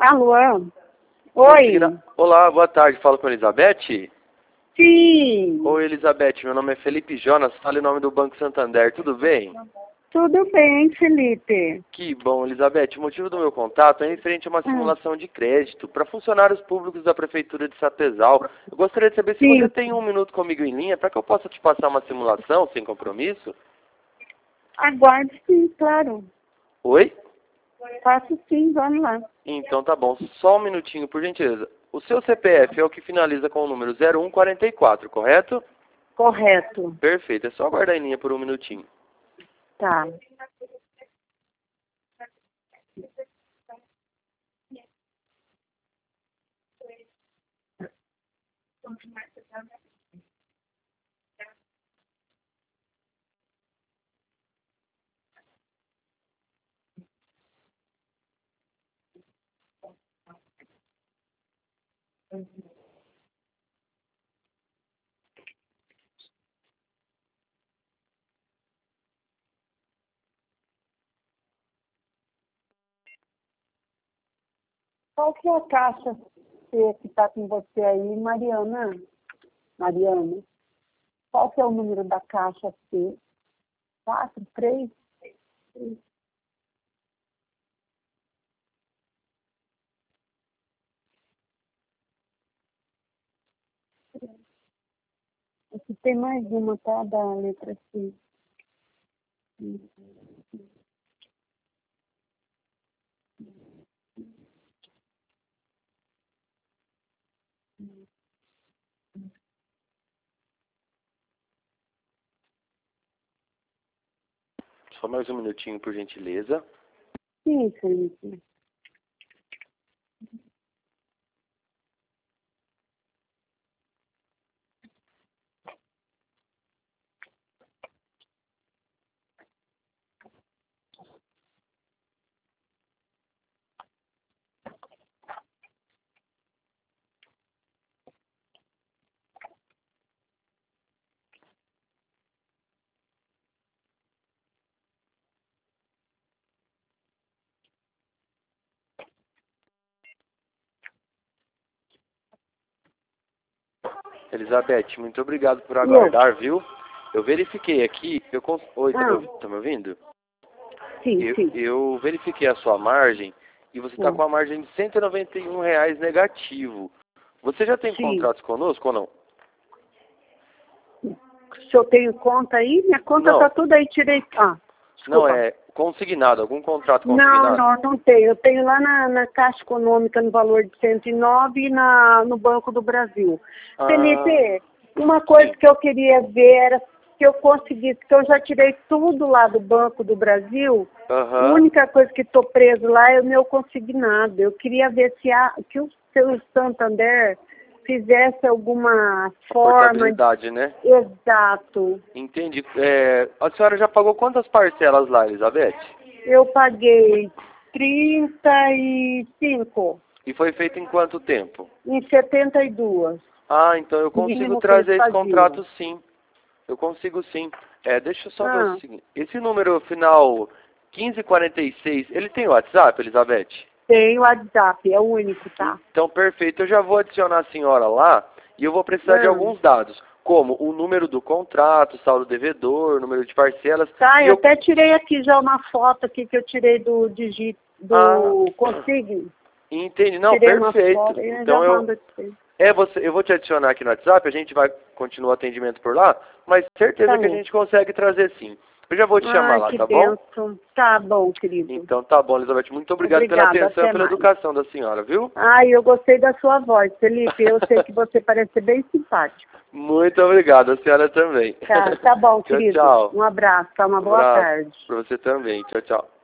Alô? Oi? Olá, boa tarde. Falo com a Elizabeth? Sim. Oi, Elizabeth. Meu nome é Felipe Jonas. Fala em nome do Banco Santander. Tudo bem? Tudo bem, Felipe. Que bom, Elizabeth. O motivo do meu contato é referente a uma simulação de crédito para funcionários públicos da Prefeitura de Sapezal. Eu gostaria de saber se Sim. você tem um minuto comigo em linha para que eu possa te passar uma simulação sem compromisso. Aguarde sim, claro. Oi? Faço sim, vamos lá. Então tá bom. Só um minutinho, por gentileza. O seu CPF é o que finaliza com o número 0144, correto? Correto. Perfeito. É só aguardar em linha por um minutinho. Tá. Qual que é a caixa C que está com você aí, Mariana? Mariana? Qual que é o número da caixa C? 43? Aqui tem mais uma, tá? Da letra C. Só mais um minutinho, por gentileza. Sim, Felipe. Elizabeth, muito obrigado por aguardar, viu? Eu verifiquei aqui, Oi, tá me ouvindo? Sim, sim. Eu verifiquei a sua margem e você está com a margem de R$ 191 negativo. Você já tem contratos conosco ou não? Se eu tenho conta aí, minha conta está tudo aí, tirei. Ah, desculpa. Não, é consignado, algum contrato consignado? Não tenho. Eu tenho lá na Caixa Econômica no valor de 109 e no Banco do Brasil. Felipe, uma coisa que eu queria ver era que eu conseguisse, que eu já tirei tudo lá do Banco do Brasil. A única coisa que estou preso lá é o meu consignado. Eu queria ver que o seu Santander fizesse alguma forma... Portabilidade, né? Exato. Entendi. A senhora já pagou quantas parcelas lá, Elizabeth? Eu paguei 35. E foi feito em quanto tempo? Em 72. Ah, então eu consigo trazer esse contrato sim. Eu consigo sim. Deixa eu só ver o seguinte. Esse número final 1546, ele tem WhatsApp, Elizabeth? Tem WhatsApp, é o único, tá? Então, perfeito. Eu já vou adicionar a senhora lá e eu vou precisar de alguns dados, como o número do contrato, saldo devedor, número de parcelas. Tá, eu até tirei aqui já uma foto aqui que eu tirei do Consigne. Entendi. Não, tirei perfeito. Foto, então eu vou te adicionar aqui no WhatsApp, a gente vai continuar o atendimento por lá, mas certeza que a gente consegue trazer sim. Eu já vou te chamar lá, tá bom? Tá bom, querido. Então tá bom, Elizabeth. Muito obrigado pela atenção e pela educação da senhora, viu? Eu gostei da sua voz, Felipe. Eu sei que você parece ser bem simpático. Muito obrigado, a senhora também. Tá bom, querido. Tchau, tchau. Um abraço, tá? Uma boa tarde. Pra você também. Tchau, tchau.